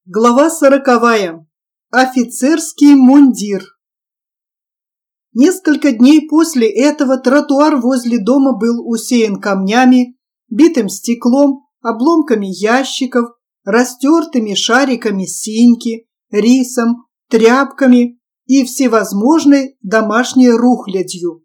Глава 40. Офицерский мундир. Несколько дней после этого тротуар возле дома был усеян камнями, битым стеклом, обломками ящиков, растертыми шариками синьки, рисом, тряпками и всевозможной домашней рухлядью.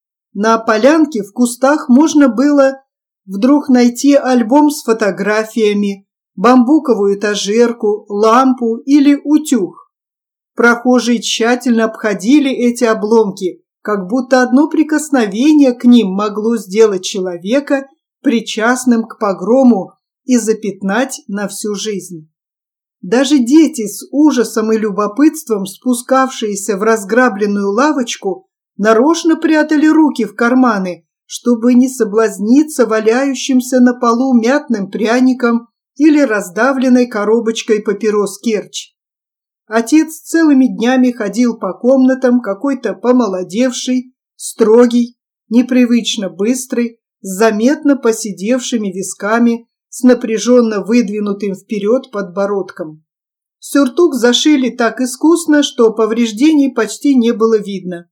На полянке в кустах можно было вдруг найти альбом с фотографиями, бамбуковую этажерку, лампу или утюг. Прохожие тщательно обходили эти обломки, как будто одно прикосновение к ним могло сделать человека причастным к погрому и запятнать на всю жизнь. Даже дети с ужасом и любопытством, спускавшиеся в разграбленную лавочку, нарочно прятали руки в карманы, чтобы не соблазниться валяющимся на полу мятным пряником или раздавленной коробочкой папирос Керчь. Отец целыми днями ходил по комнатам, какой-то помолодевший, строгий, непривычно быстрый, с заметно поседевшими висками, с напряженно выдвинутым вперед подбородком. Сюртук зашили так искусно, что повреждений почти не было видно.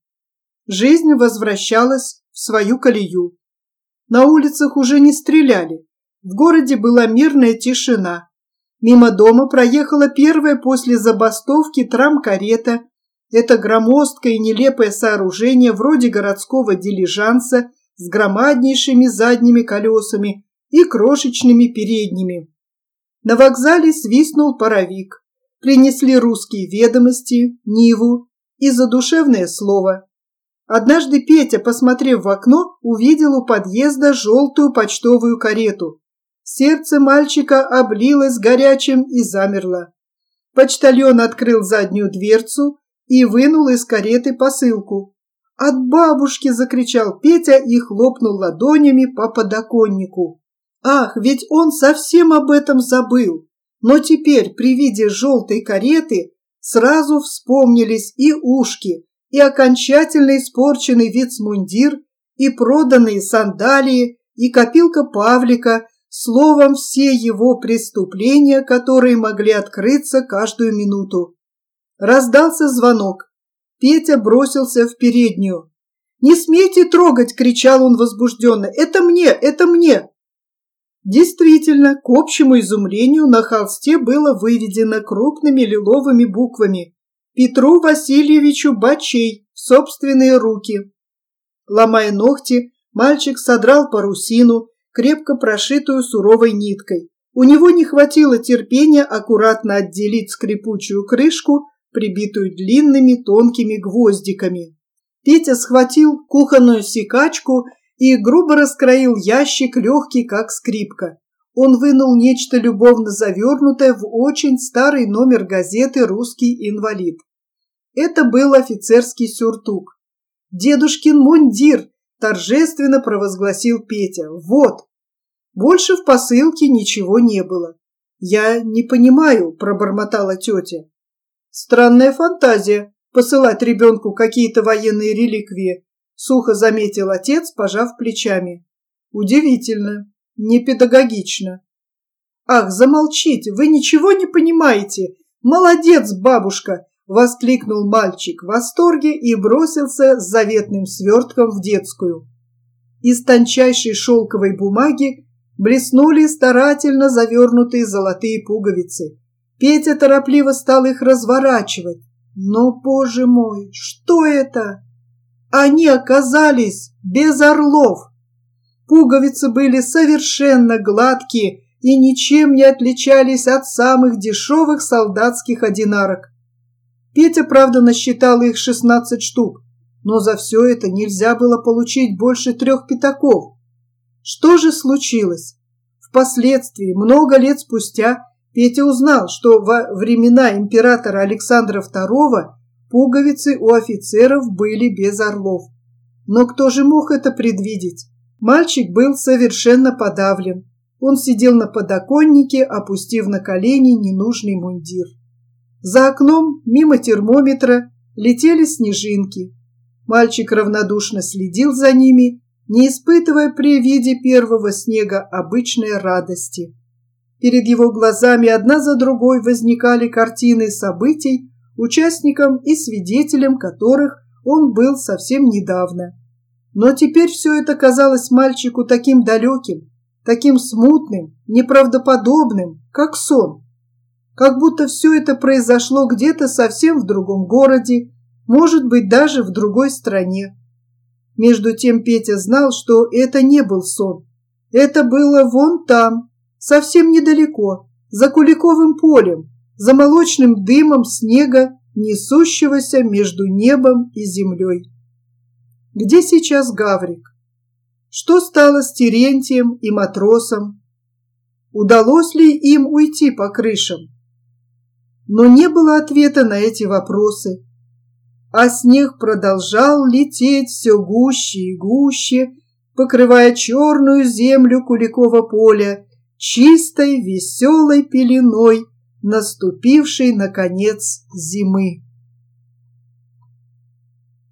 Жизнь возвращалась в свою колею. На улицах уже не стреляли. В городе была мирная тишина. Мимо дома проехала первая после забастовки трам-карета. Это громоздкое и нелепое сооружение вроде городского дилижанса с громаднейшими задними колесами и крошечными передними. На вокзале свистнул паровик. Принесли русские ведомости, Ниву и задушевное слово. Однажды Петя, посмотрев в окно, увидел у подъезда желтую почтовую карету. Сердце мальчика облилось горячим и замерло. Почтальон открыл заднюю дверцу и вынул из кареты посылку. «От бабушки!» – закричал Петя и хлопнул ладонями по подоконнику. Ах, ведь он совсем об этом забыл. Но теперь при виде желтой кареты сразу вспомнились и ушки, и окончательно испорченный вицмундир, и проданные сандалии, и копилка Павлика, словом, все его преступления, которые могли открыться каждую минуту. Раздался звонок. Петя бросился в переднюю. «Не смейте трогать!» – кричал он возбужденно. «Это мне! Это мне!» Действительно, к общему изумлению на холсте было выведено крупными лиловыми буквами «Петру Васильевичу Бачей в собственные руки». Ломая ногти, мальчик содрал парусину, крепко прошитую суровой ниткой. У него не хватило терпения аккуратно отделить скрипучую крышку, прибитую длинными тонкими гвоздиками. Петя схватил кухонную секачку и грубо раскроил ящик, легкий, как скрипка. Он вынул нечто любовно завернутое в очень старый номер газеты «Русский инвалид». Это был офицерский сюртук. «Дедушкин мундир!» – торжественно провозгласил Петя. «Вот!» Больше в посылке ничего не было. «Я не понимаю», – пробормотала тетя. «Странная фантазия – посылать ребенку какие-то военные реликвии», – сухо заметил отец, пожав плечами. «Удивительно, непедагогично». «Ах, замолчите, вы ничего не понимаете! Молодец, бабушка!» – воскликнул мальчик в восторге и бросился с заветным свертком в детскую. Из тончайшей шелковой бумаги блеснули старательно завернутые золотые пуговицы. Петя торопливо стал их разворачивать. Но, боже мой, что это? Они оказались без орлов. Пуговицы были совершенно гладкие и ничем не отличались от самых дешевых солдатских одинарок. Петя, правда, насчитал их 16 штук, но за все это нельзя было получить больше 3 пятаков. Что же случилось? Впоследствии, много лет спустя, Петя узнал, что во времена императора Александра II пуговицы у офицеров были без орлов. Но кто же мог это предвидеть? Мальчик был совершенно подавлен. Он сидел на подоконнике, опустив на колени ненужный мундир. За окном, мимо термометра, летели снежинки. Мальчик равнодушно следил за ними, не испытывая при виде первого снега обычной радости. Перед его глазами одна за другой возникали картины событий, участником и свидетелем которых он был совсем недавно. Но теперь все это казалось мальчику таким далеким, таким смутным, неправдоподобным, как сон. Как будто все это произошло где-то совсем в другом городе, может быть, даже в другой стране. Между тем Петя знал, что это не был сон. Это было вон там, совсем недалеко, за Куликовым полем, за молочным дымом снега, несущегося между небом и землей. Где сейчас Гаврик? Что стало с Терентием и матросом? Удалось ли им уйти по крышам? Но не было ответа на эти вопросы. А снег продолжал лететь все гуще и гуще, покрывая черную землю Куликова поля чистой веселой пеленой наступившей наконец зимы.